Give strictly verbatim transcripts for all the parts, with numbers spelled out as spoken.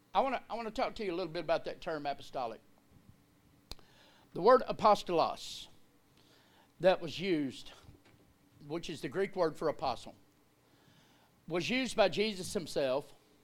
I want to I want to talk to you a little bit about that term apostolic. The word apostolos that was used, which is the Greek word for apostle, was used by Jesus himself,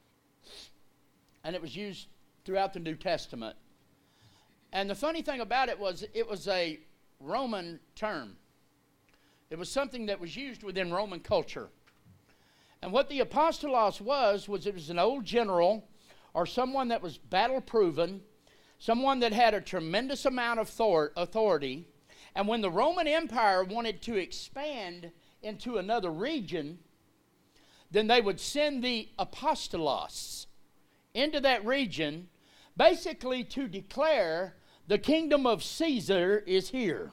and it was used throughout the New Testament. And the funny thing about it was it was a Roman term. It was something that was used within Roman culture. And what the apostolos was, was it was an old general or someone that was battle-proven, someone that had a tremendous amount of authority. And when the Roman Empire wanted to expand into another region, then they would send the apostolos into that region, basically to declare the kingdom of Caesar is here.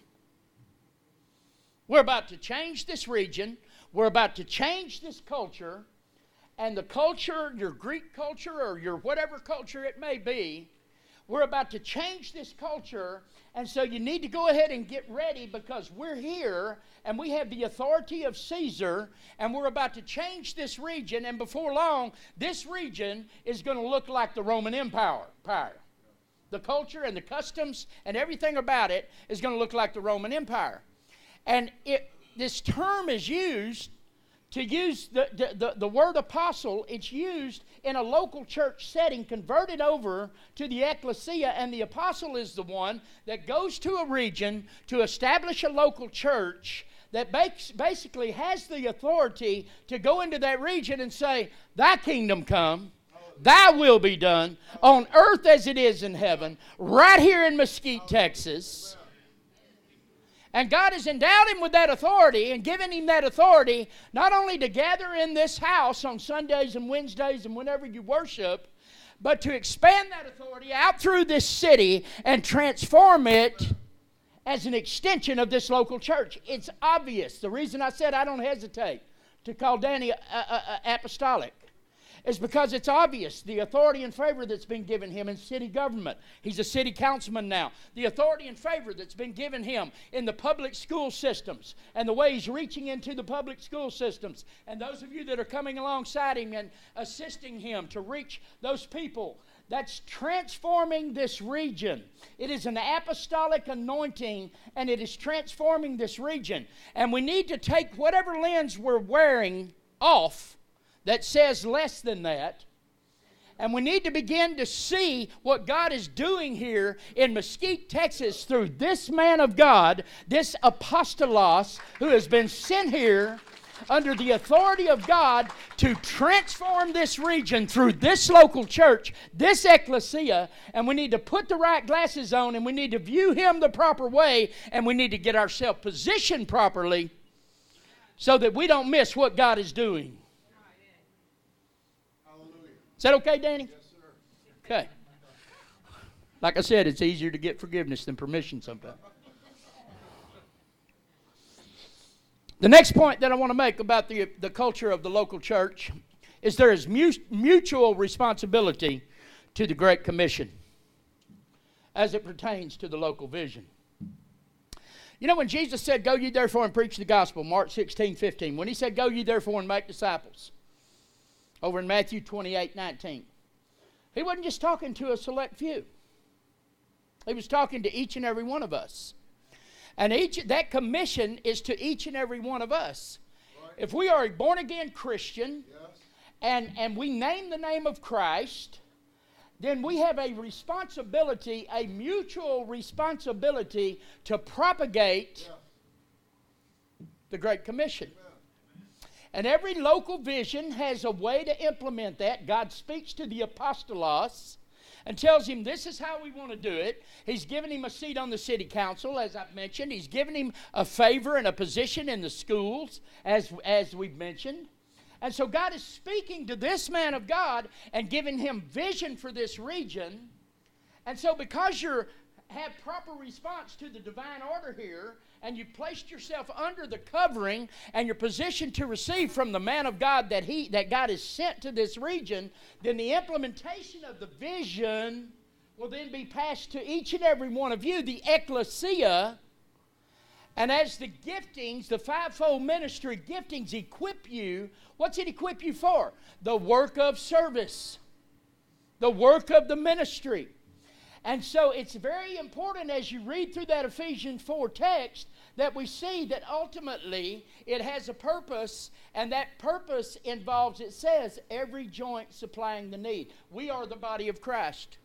We're about to change this region. We're about to change this culture. And the culture, your Greek culture or your whatever culture it may be, we're about to change this culture. And so you need to go ahead and get ready, because we're here and we have the authority of Caesar, and we're about to change this region. And before long, this region is going to look like the Roman Empire. The culture and the customs and everything about it is going to look like the Roman Empire. And it, this term is used to use the, the, the, the word apostle. It's used in a local church setting, converted over to the ecclesia, and the apostle is the one that goes to a region to establish a local church that basically has the authority to go into that region and say, thy kingdom come, thy will be done on earth as it is in heaven, right here in Mesquite, Texas. And God has endowed him with that authority and given him that authority not only to gather in this house on Sundays and Wednesdays and whenever you worship, but to expand that authority out through this city and transform it as an extension of this local church. It's obvious. The reason I said I don't hesitate to call Danny uh, uh, uh, apostolic is because it's obvious the authority and favor that's been given him in city government. He's a city councilman now. The authority and favor that's been given him in the public school systems and the way he's reaching into the public school systems. And those of you that are coming alongside him and assisting him to reach those people, that's transforming this region. It is an apostolic anointing, and it is transforming this region. And we need to take whatever lens we're wearing off that says less than that. And we need to begin to see what God is doing here in Mesquite, Texas, through this man of God, this apostolos, who has been sent here under the authority of God to transform this region through this local church, this ecclesia. And we need to put the right glasses on, and we need to view him the proper way, and we need to get ourselves positioned properly so that we don't miss what God is doing. Is that okay, Danny? Yes, sir. Okay. Like I said, it's easier to get forgiveness than permission sometimes. The next point that I want to make about the, the culture of the local church is there is mu- mutual responsibility to the Great Commission as it pertains to the local vision. You know, when Jesus said, go ye therefore and preach the gospel, Mark sixteen fifteen, when he said, go ye therefore and make disciples, over in Matthew twenty-eight nineteen, he wasn't just talking to a select few. He was talking to each and every one of us. And each that commission is to each and every one of us. Right. If we are a born-again Christian, yes, and, and we name the name of Christ, then we have a responsibility, a mutual responsibility to propagate yeah. the Great Commission. Amen. And every local vision has a way to implement that. God speaks to the apostolos and tells him this is how we want to do it. He's given him a seat on the city council, as I've mentioned. He's given him a favor and a position in the schools, as, as we've mentioned. And so God is speaking to this man of God and giving him vision for this region. And so because you have proper response to the divine order here, and you placed yourself under the covering and you're positioned to receive from the man of God that he that God has sent to this region, then the implementation of the vision will then be passed to each and every one of you, the ecclesia. And as the giftings, the fivefold ministry giftings equip you, what's it equip you for? The work of service. the work of the ministry. And so it's very important as you read through that Ephesians four text that we see that ultimately it has a purpose, and that purpose involves, it says, every joint supplying the need. We are the body of Christ.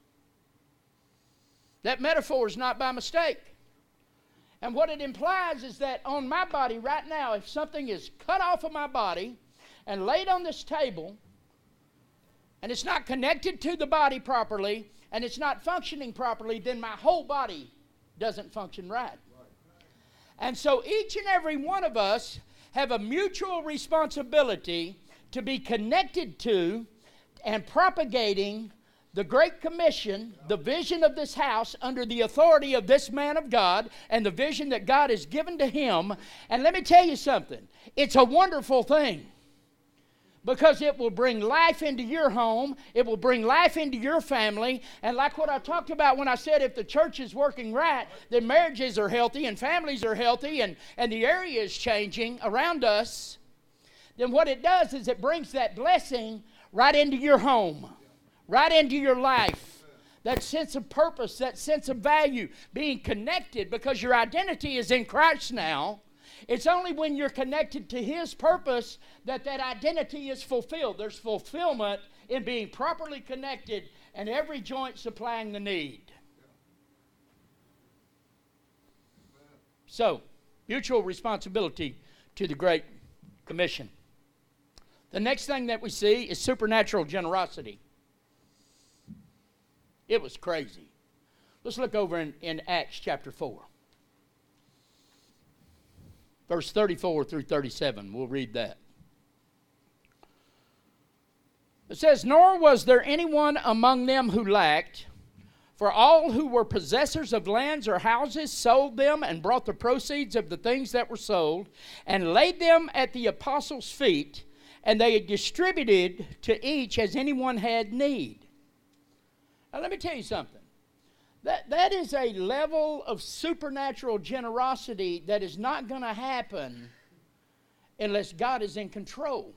That metaphor is not by mistake. And what it implies is that on my body right now, if something is cut off of my body and laid on this table, and it's not connected to the body properly, and it's not functioning properly, then my whole body doesn't function right. And so each and every one of us have a mutual responsibility to be connected to and propagating the Great Commission, the vision of this house under the authority of this man of God and the vision that God has given to him. And let me tell you something. It's a wonderful thing. Because it will bring life into your home. It will bring life into your family. And like what I talked about when I said if the church is working right, then marriages are healthy and families are healthy and, and the area is changing around us. Then what it does is it brings that blessing right into your home. Right into your life. That sense of purpose, that sense of value. Being connected because your identity is in Christ now. It's only when you're connected to His purpose that that identity is fulfilled. There's fulfillment in being properly connected and every joint supplying the need. So, mutual responsibility to the Great Commission. The next thing that we see is supernatural generosity. It was crazy. Let's look over in, in Acts chapter four. Verse thirty-four through thirty-seven, we'll read that. It says, "Nor was there anyone among them who lacked, for all who were possessors of lands or houses sold them and brought the proceeds of the things that were sold and laid them at the apostles' feet, and they distributed to each as anyone had need." Now let me tell you something. That, that is a level of supernatural generosity that is not going to happen unless God is in control.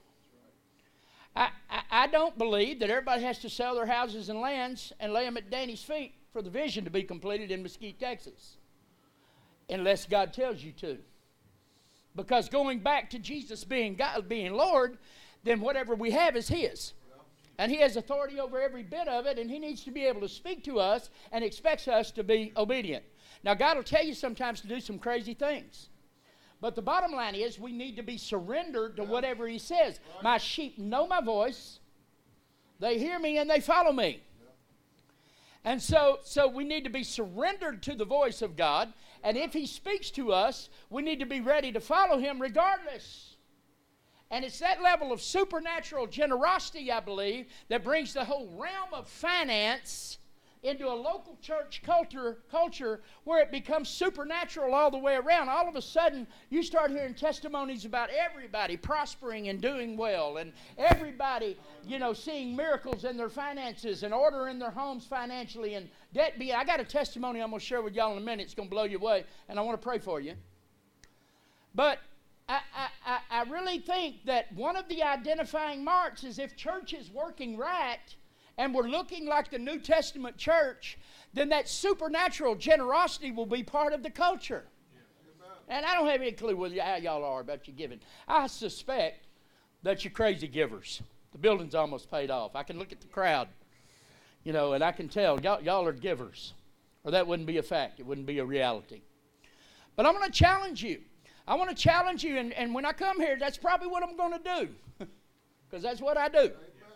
I, I, I don't believe that everybody has to sell their houses and lands and lay them at Danny's feet for the vision to be completed in Mesquite, Texas, unless God tells you to. Because going back to Jesus being God, being Lord, then whatever we have is His. And He has authority over every bit of it, and He needs to be able to speak to us and expects us to be obedient. Now, God will tell you sometimes to do some crazy things. But the bottom line is we need to be surrendered to whatever He says. My sheep know my voice. They hear me and they follow me. And so, so we need to be surrendered to the voice of God. And if He speaks to us, we need to be ready to follow Him regardless. And it's that level of supernatural generosity, I believe, that brings the whole realm of finance into a local church culture, culture where it becomes supernatural all the way around. All of a sudden, you start hearing testimonies about everybody prospering and doing well, and everybody, you know, seeing miracles in their finances and order in their homes financially and debt being. I got a testimony I'm going to share with y'all in a minute. It's going to blow you away, and I want to pray for you. But I, I, I really think that one of the identifying marks is if church is working right and we're looking like the New Testament church, then that supernatural generosity will be part of the culture. Yeah. And I don't have any clue what, how y'all are about your giving. I suspect that you're crazy givers. The building's almost paid off. I can look at the crowd, you know, and I can tell y'all, y'all are givers. Or that wouldn't be a fact. It wouldn't be a reality. But I'm going to challenge you. I want to challenge you, and, and when I come here, that's probably what I'm going to do, because that's what I do.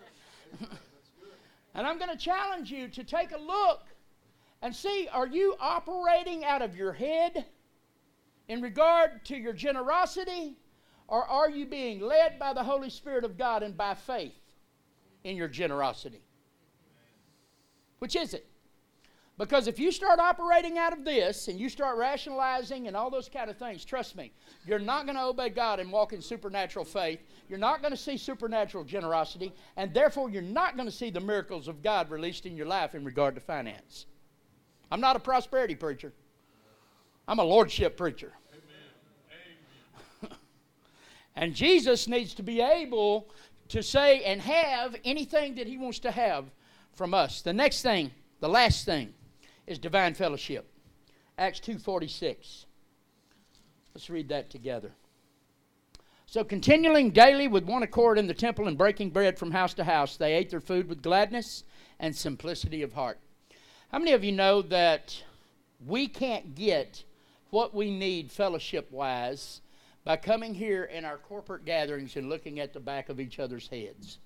And I'm going to challenge you to take a look and see, are you operating out of your head in regard to your generosity, or are you being led by the Holy Spirit of God and by faith in your generosity? Which is it? Because if you start operating out of this and you start rationalizing and all those kind of things, trust me, you're not going to obey God and walk in supernatural faith. You're not going to see supernatural generosity, and therefore you're not going to see the miracles of God released in your life in regard to finance. I'm not a prosperity preacher. I'm a lordship preacher. Amen. Amen. And Jesus needs to be able to say and have anything that He wants to have from us. The next thing, the last thing, is divine fellowship. Acts two forty-six. Let's read that together. So continuing daily with one accord in the temple and breaking bread from house to house, they ate their food with gladness and simplicity of heart. How many of you know that we can't get what we need fellowship-wise by coming here in our corporate gatherings and looking at the back of each other's heads?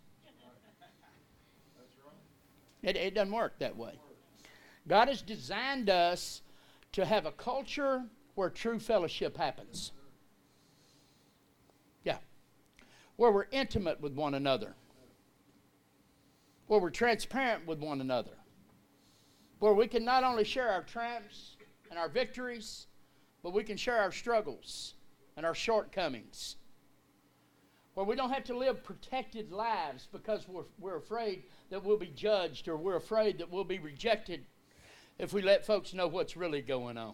It, it doesn't work that way. God has designed us to have a culture where true fellowship happens. Yeah. Where we're intimate with one another. Where we're transparent with one another. Where we can not only share our triumphs and our victories, but we can share our struggles and our shortcomings. Where we don't have to live protected lives because we're, we're afraid that we'll be judged or we're afraid that we'll be rejected if we let folks know what's really going on.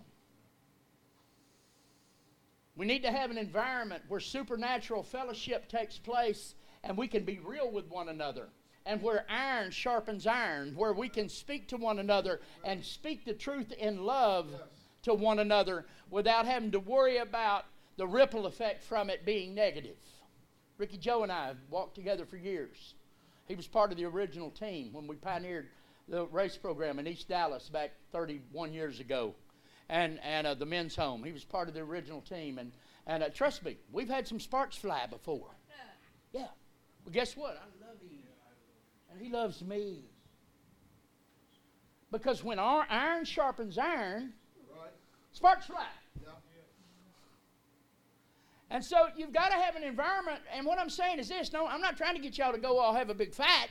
We need to have an environment where supernatural fellowship takes place and we can be real with one another. And where iron sharpens iron, where we can speak to one another and speak the truth in love to one another without having to worry about the ripple effect from it being negative. Ricky Joe and I have walked together for years. He was part of the original team when we pioneered the race program in East Dallas back thirty-one years ago. And and uh, the men's home. He was part of the original team. And, and uh, trust me, we've had some sparks fly before. Yeah. Well, guess what? I love him. And he loves me. Because when our iron sharpens iron, right, sparks fly. Yeah. And so you've got to have an environment. And what I'm saying is this. No, I'm not trying to get y'all to go all have a big fight.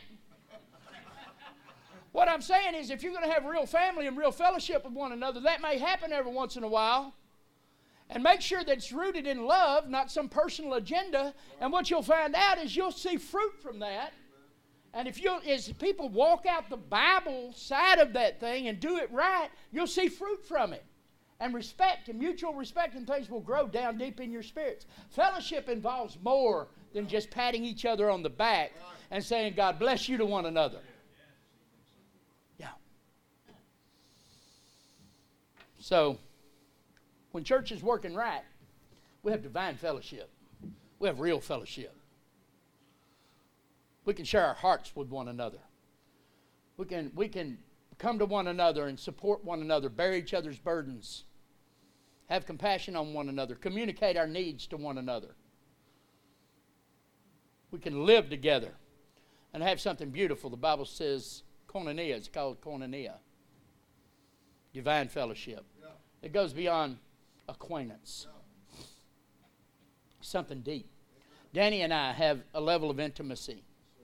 What I'm saying is if you're going to have real family and real fellowship with one another, that may happen every once in a while. And make sure that it's rooted in love, not some personal agenda. And what you'll find out is you'll see fruit from that. And if you, as people walk out the Bible side of that thing and do it right, you'll see fruit from it. And respect and mutual respect and things will grow down deep in your spirits. Fellowship involves more than just patting each other on the back and saying, God bless you to one another. Yeah. So, when church is working right, we have divine fellowship. We have real fellowship. We can share our hearts with one another. We can, we can come to one another and support one another, bear each other's burdens, have compassion on one another, communicate our needs to one another. We can live together and have something beautiful. The Bible says koinonia. It's called koinonia. Divine fellowship. Yeah. It goes beyond acquaintance. Yeah. Something deep. Danny and I have a level of intimacy.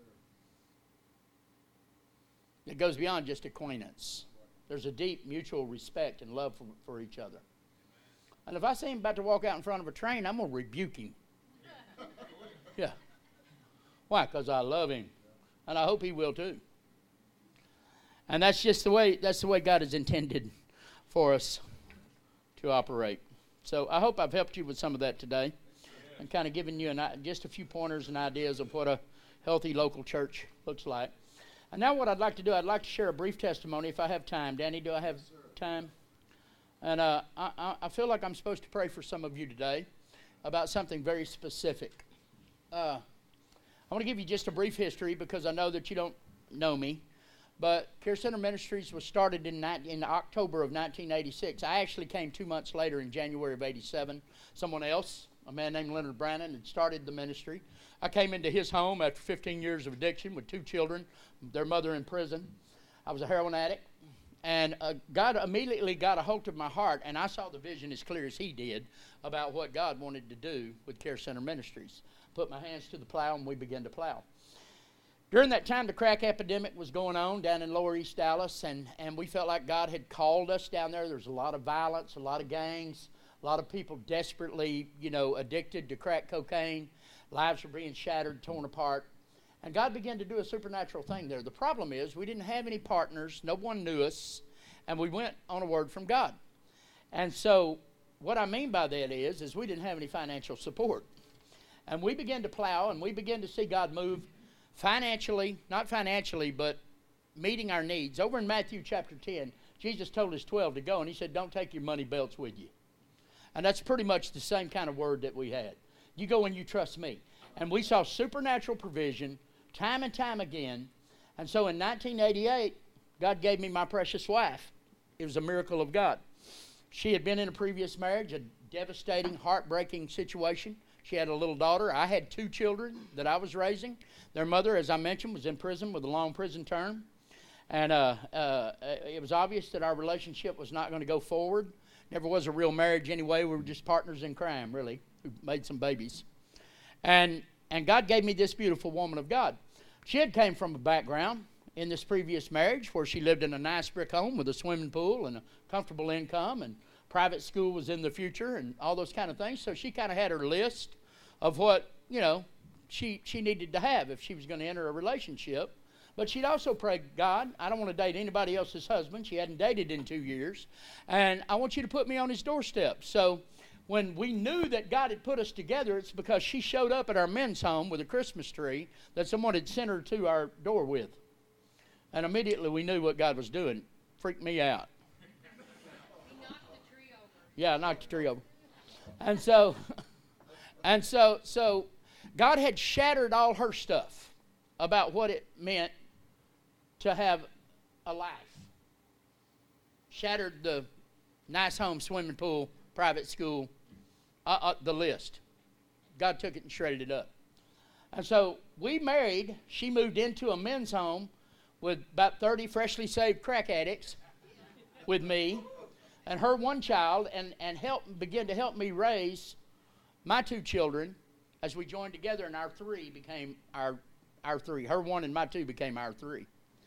It goes beyond just acquaintance. There's a deep mutual respect and love for, for each other. And if I see him about to walk out in front of a train, I'm going to rebuke him. Yeah. Why? Because I love him. And I hope he will too. And that's just the way, that's the way God has intended for us to operate. So I hope I've helped you with some of that today. And kind of given you an, just a few pointers and ideas of what a healthy local church looks like. And now what I'd like to do, I'd like to share a brief testimony if I have time. Danny, do I have time? And uh, I, I feel like I'm supposed to pray for some of you today about something very specific. Uh, I want to give you just a brief history because I know that you don't know me. But Care Center Ministries was started in, in October of nineteen eighty-six. I actually came two months later in January of eighty-seven. Someone else, a man named Leonard Brannon, had started the ministry. I came into his home after fifteen years of addiction with two children, their mother in prison. I was a heroin addict. And uh, God immediately got a hold of my heart, and I saw the vision as clear as he did about what God wanted to do with Care Center Ministries. Put my hands to the plow, and we began to plow. During that time, the crack epidemic was going on down in lower East Dallas, and, and we felt like God had called us down there. There was a lot of violence, a lot of gangs, a lot of people desperately, you know, addicted to crack cocaine. Lives were being shattered, torn apart. And God began to do a supernatural thing there. The problem is we didn't have any partners. No one knew us. And we went on a word from God. And so what I mean by that is, is we didn't have any financial support. And we began to plow, and we began to see God move financially, not financially, but meeting our needs. Over in Matthew chapter ten, Jesus told his twelve to go, and he said, don't take your money belts with you. And that's pretty much the same kind of word that we had. You go and you trust me. And we saw supernatural provision time and time again. And so in nineteen eighty-eight, God gave me my precious wife. It was a miracle of God. She had been in a previous marriage, a devastating, heartbreaking situation. She had a little daughter. I had two children that I was raising. Their mother, as I mentioned, was in prison with a long prison term. And uh, uh, it was obvious that our relationship was not going to go forward. Never was a real marriage anyway. We were just partners in crime, really, who made some babies. And and God gave me this beautiful woman of God. She had came from a background in this previous marriage where she lived in a nice brick home with a swimming pool and a comfortable income, and private school was in the future and all those kind of things. So she kind of had her list of what, you know, she, she needed to have if she was going to enter a relationship. But she'd also prayed, God, I don't want to date anybody else's husband. She hadn't dated in two years. And I want you to put me on his doorstep. So when we knew that God had put us together, it's because she showed up at our men's home with a Christmas tree that someone had sent her to our door with. And immediately we knew what God was doing. Freaked me out. He knocked the tree over. Yeah, I knocked the tree over. And so, and so, so God had shattered all her stuff about what it meant to have a life. Shattered the nice home, swimming pool, private school, uh, uh, the list. God took it and shredded it up. And so we married. She moved into a men's home with about thirty freshly saved crack addicts with me and her one child, and, and help, begin to help me raise my two children as we joined together, and our three became our, our three. Her one and my two became our three.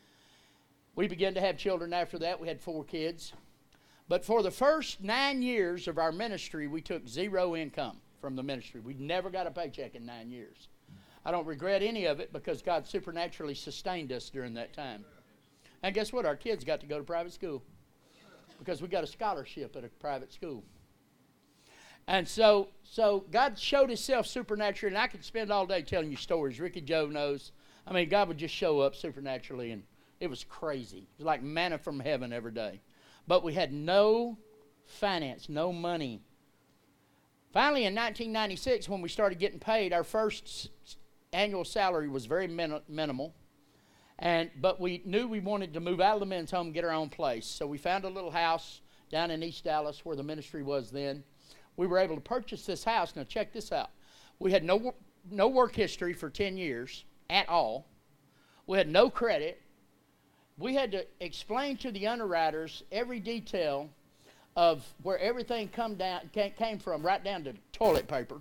We began to have children after that. We had four kids. But for the first nine years of our ministry, we took zero income from the ministry. We never got a paycheck in nine years. I don't regret any of it because God supernaturally sustained us during that time. And guess what? Our kids got to go to private school because we got a scholarship at a private school. And so so God showed himself supernaturally, and I could spend all day telling you stories. Ricky Joe knows. I mean, God would just show up supernaturally, and it was crazy. It was like manna from heaven every day. But we had no finance, no money. Finally, in nineteen ninety-six, when we started getting paid, our first annual salary was very min- minimal. And but we knew we wanted to move out of the men's home and get our own place. So we found a little house down in East Dallas where the ministry was then. We were able to purchase this house. Now check this out. We had no no work history for ten years at all. We had no credit. We had to explain to the underwriters every detail of where everything come down came from, right down to toilet paper.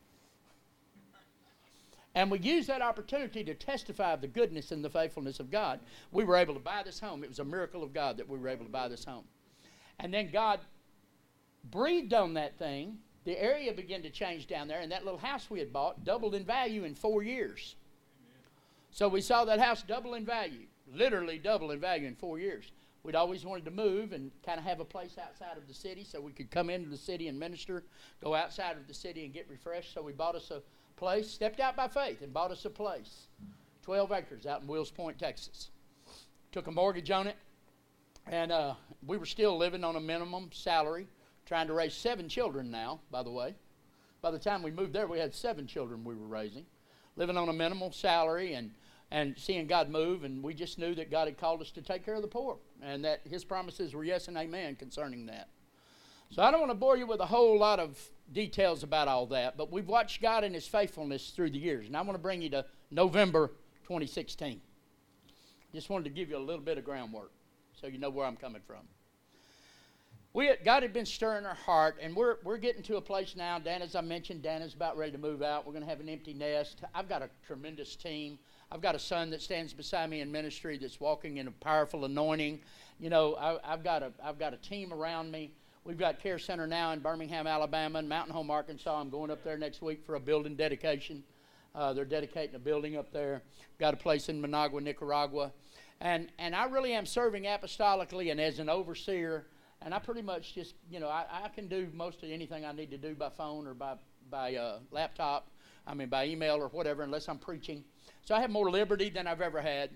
And we used that opportunity to testify of the goodness and the faithfulness of God. We were able to buy this home. It was a miracle of God that we were able to buy this home. And then God breathed on that thing. The area began to change down there, and that little house we had bought doubled in value in four years. So we saw that house double in value, literally double in value in four years. We'd always wanted to move and kind of have a place outside of the city so we could come into the city and minister, go outside of the city and get refreshed. So we bought us a place, stepped out by faith and bought us a place, twelve acres out in Wills Point, Texas. Took a mortgage on it, and uh, we were still living on a minimum salary, trying to raise seven children now, by the way. By the time we moved there, we had seven children we were raising, living on a minimal salary and, and seeing God move, and we just knew that God had called us to take care of the poor and that his promises were yes and amen concerning that. So I don't want to bore you with a whole lot of details about all that, but we've watched God and his faithfulness through the years, and I want to bring you to November twenty sixteen. Just wanted to give you a little bit of groundwork so you know where I'm coming from. We had, God had been stirring our heart, and we're we're getting to a place now. Dan, as I mentioned, Dan is about ready to move out. We're going to have an empty nest. I've got a tremendous team. I've got a son that stands beside me in ministry that's walking in a powerful anointing. You know, I, I've got a I've got a team around me. We've got Care Center now in Birmingham, Alabama, and Mountain Home, Arkansas. I'm going up there next week for a building dedication. Uh, they're dedicating a building up there. Got a place in Managua, Nicaragua. And and I really am serving apostolically and as an overseer. And I pretty much just, you know, I, I can do most of anything I need to do by phone or by, by uh, laptop. I mean, by email or whatever, unless I'm preaching. So I have more liberty than I've ever had.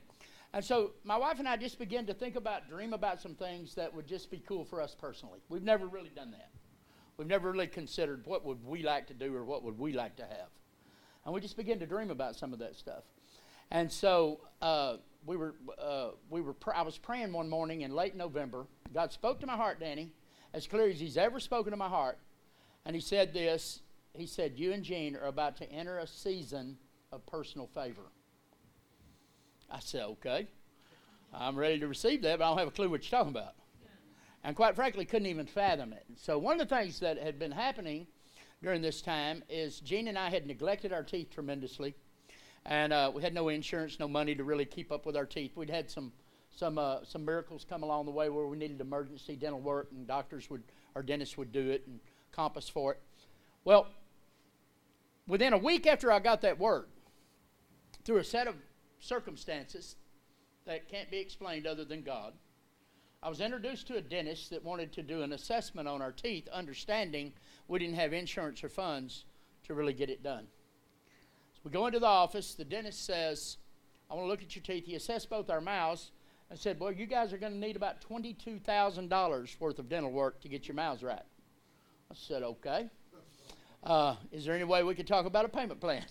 And so my wife and I just began to think about, dream about some things that would just be cool for us personally. We've never really done that. We've never really considered what would we like to do or what would we like to have. And we just began to dream about some of that stuff. And so uh, we were, uh, we were. Pr- I was praying one morning in late November. God spoke to my heart, Danny, as clear as He's ever spoken to my heart. And He said this. He said, "You and Jean are about to enter a season of personal favor." I said, "Okay, I'm ready to receive that, but I don't have a clue what you're talking about." And quite frankly, couldn't even fathom it. So one of the things that had been happening during this time is Jean and I had neglected our teeth tremendously. And uh, we had no insurance, no money to really keep up with our teeth. We'd had some some uh, some miracles come along the way where we needed emergency dental work, and doctors would, or dentists would do it and compass for it. Well, within a week after I got that word, through a set of circumstances that can't be explained other than God, I was introduced to a dentist that wanted to do an assessment on our teeth, understanding we didn't have insurance or funds to really get it done. We go into the office. The dentist says, "I want to look at your teeth." He assessed both our mouths and said, "Boy, you guys are going to need about twenty-two thousand dollars worth of dental work to get your mouths right." I said, "Okay. Uh, is there any way we could talk about a payment plan?"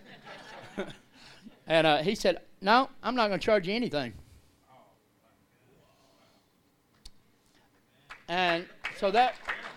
And uh, he said, "No, I'm not going to charge you anything." And so that,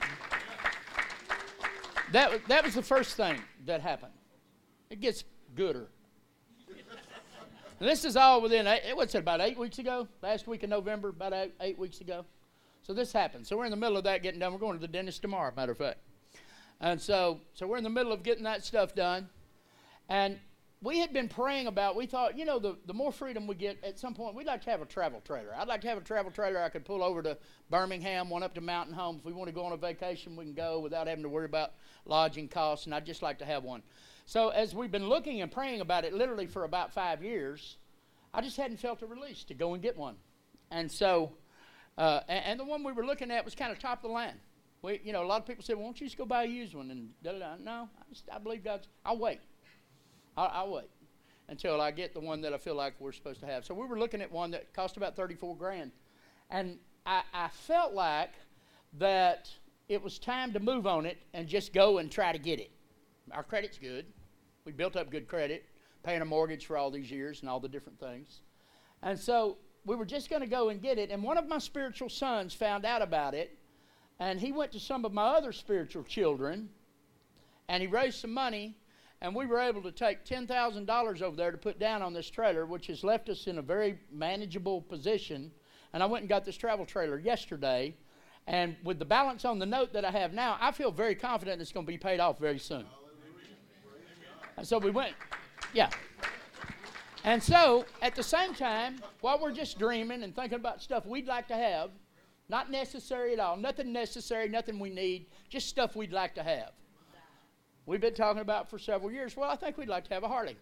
that, that was the first thing that happened. It gets gooder. And this is all within, eight, what's it, about eight weeks ago? Last week of November, about eight, eight weeks ago. So this happened. So we're in the middle of that getting done. We're going to the dentist tomorrow, matter of fact. And so, so we're in the middle of getting that stuff done. And we had been praying about, we thought, you know, the, the more freedom we get, at some point, we'd like to have a travel trailer. I'd like to have a travel trailer I could pull over to Birmingham, one up to Mountain Home. If we want to go on a vacation, we can go without having to worry about lodging costs, and I'd just like to have one. So as we've been looking and praying about it literally for about five years, I just hadn't felt a release to go and get one. And so, uh, and, and the one we were looking at was kind of top of the line. We, you know, a lot of people said, "Well, why don't you just go buy a used one?" And da, da, da. No, I, just, I believe God's, I'll wait. I'll, I'll wait until I get the one that I feel like we're supposed to have. So we were looking at one that cost about thirty-four grand. And I, I felt like that it was time to move on it and just go and try to get it. Our credit's good. We built up good credit, paying a mortgage for all these years and all the different things. And so we were just going to go and get it. And one of my spiritual sons found out about it. And he went to some of my other spiritual children. And he raised some money. And we were able to take ten thousand dollars over there to put down on this trailer, which has left us in a very manageable position. And I went and got this travel trailer yesterday. And with the balance on the note that I have now, I feel very confident it's going to be paid off very soon. And so we went, yeah. And so, at the same time, while we're just dreaming and thinking about stuff we'd like to have, not necessary at all, nothing necessary, nothing we need, just stuff we'd like to have. We've been talking about for several years, well, I think we'd like to have a Harley.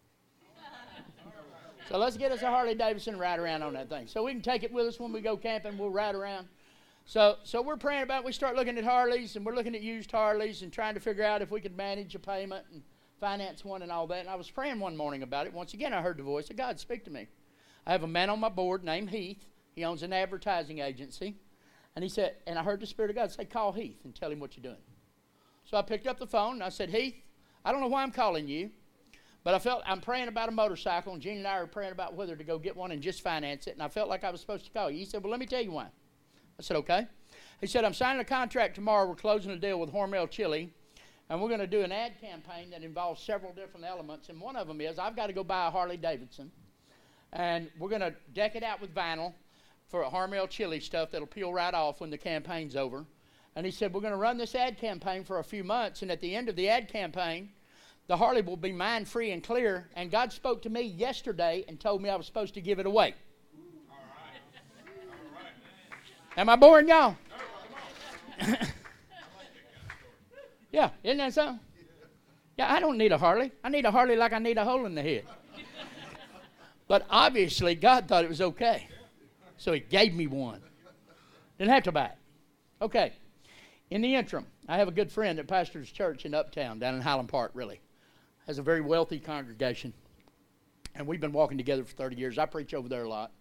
So let's get us a Harley Davidson and ride around on that thing. So we can take it with us when we go camping, we'll ride around. So so we're praying about it. We start looking at Harleys, and we're looking at used Harleys and trying to figure out if we could manage a payment and finance one and all that. And I was praying one morning about it. Once again, I heard the voice of God speak to me. I have a man on my board named Heath. He owns an advertising agency. And he said, and I heard the Spirit of God say, "Call Heath and tell him what you're doing." So I picked up the phone and I said, "Heath, I don't know why I'm calling you, but I felt I'm praying about a motorcycle, and Jean and I are praying about whether to go get one and just finance it. And I felt like I was supposed to call you." He said, "Well, let me tell you why." I said, "Okay." He said, "I'm signing a contract tomorrow. We're closing a deal with Hormel Chili, and we're going to do an ad campaign that involves several different elements. And one of them is I've got to go buy a Harley Davidson, and we're going to deck it out with vinyl for a Hormel Chili stuff that'll peel right off when the campaign's over." And he said, "We're going to run this ad campaign for a few months, and at the end of the ad campaign, the Harley will be mine free and clear. And God spoke to me yesterday and told me I was supposed to give it away." All right. All right. Am I boring y'all? Yeah, isn't that so? Yeah, I don't need a Harley. I need a Harley like I need a hole in the head. But obviously, God thought it was okay. So he gave me one. Didn't have to buy it. Okay. In the interim, I have a good friend that pastors church in Uptown, down in Highland Park, really. Has a very wealthy congregation. And we've been walking together for thirty years. I preach over there a lot.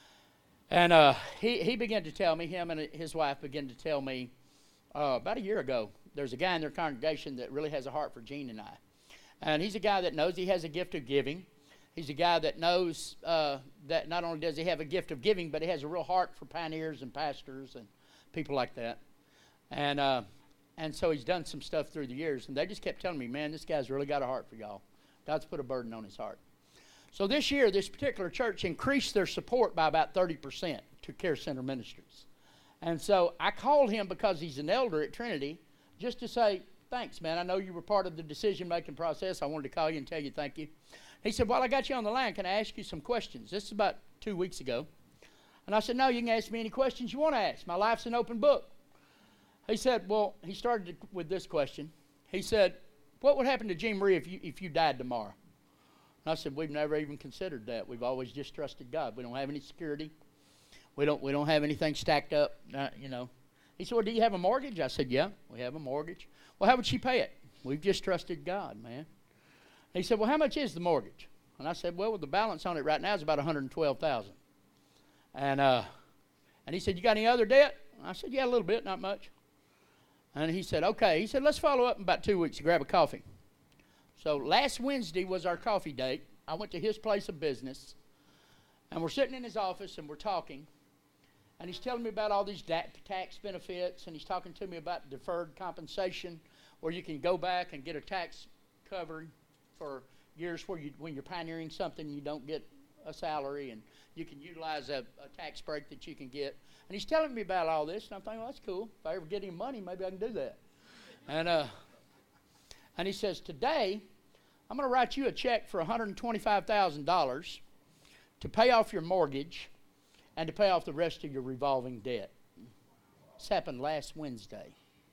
And uh, he, he began to tell me, him and his wife began to tell me uh, about a year ago, there's a guy in their congregation that really has a heart for Gene and I. And he's a guy that knows he has a gift of giving. He's a guy that knows uh, that not only does he have a gift of giving, but he has a real heart for pioneers and pastors and people like that. And uh, and so he's done some stuff through the years. And they just kept telling me, man, this guy's really got a heart for y'all. God's put a burden on his heart. So this year, this particular church increased their support by about thirty percent to Care Center Ministries. And so I called him because he's an elder at Trinity just to say, thanks, man. I know you were part of the decision-making process. I wanted to call you and tell you thank you. He said, well, I got you on the line. Can I ask you some questions? This is about two weeks ago. And I said, no, you can ask me any questions you want to ask. My life's an open book. He said, well, he started with this question. He said, what would happen to Jean Marie if you, if you died tomorrow? And I said, we've never even considered that. We've always just trusted God. We don't have any security. We don't, we don't have anything stacked up, uh, you know. He said, well, do you have a mortgage? I said, yeah, we have a mortgage. Well, how would she pay it? We've just trusted God, man. He said, well, how much is the mortgage? And I said, well, the balance on it right now is about one hundred twelve thousand dollars. And uh, and he said, you got any other debt? I said, yeah, a little bit, not much. And he said, okay. He said, let's follow up in about two weeks to grab a coffee. So last Wednesday was our coffee date. I went to his place of business, and we're sitting in his office, and we're talking. And he's telling me about all these da- tax benefits, and he's talking to me about deferred compensation, where you can go back and get a tax covered for years where you, when you're pioneering something, you don't get a salary, and you can utilize a, a tax break that you can get. And he's telling me about all this, and I'm thinking, well, that's cool. If I ever get any money, maybe I can do that. And uh, and he says, today, I'm going to write you a check for one hundred twenty-five thousand dollars to pay off your mortgage and to pay off the rest of your revolving debt. This happened last Wednesday.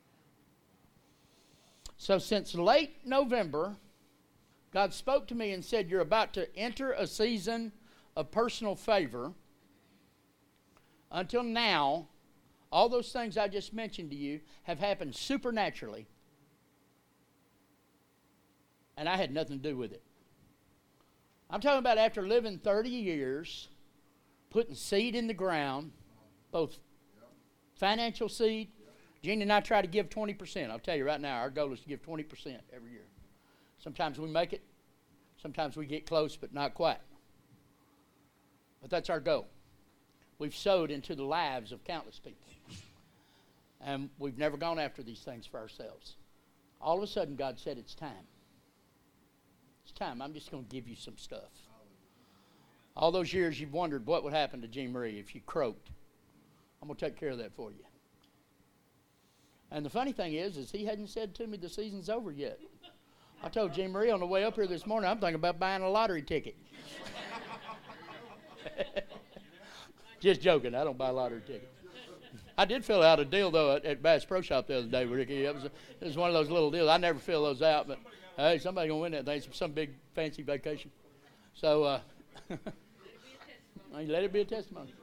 So since late November, God spoke to me and said, you're about to enter a season of personal favor. Until now, all those things I just mentioned to you have happened supernaturally. And I had nothing to do with it. I'm talking about after living thirty years, putting seed in the ground, both financial seed. Jean and I try to give twenty percent. I'll tell you right now, our goal is to give twenty percent every year. Sometimes we make it. Sometimes we get close, but not quite. But that's our goal. We've sowed into the lives of countless people. And we've never gone after these things for ourselves. All of a sudden, God said, it's time. It's time. I'm just going to give you some stuff. All those years you've wondered what would happen to Jean Marie if you croaked. I'm going to take care of that for you. And the funny thing is, is he hadn't said to me the season's over yet. I told Jean Marie on the way up here this morning, I'm thinking about buying a lottery ticket. Just joking. I don't buy lottery tickets. I did fill out a deal, though, at, at Bass Pro Shop the other day, Ricky. It was, a, it was one of those little deals. I never fill those out, but hey, somebody's going to win that thing. It's some big, fancy vacation. So, uh, let it be a testimony.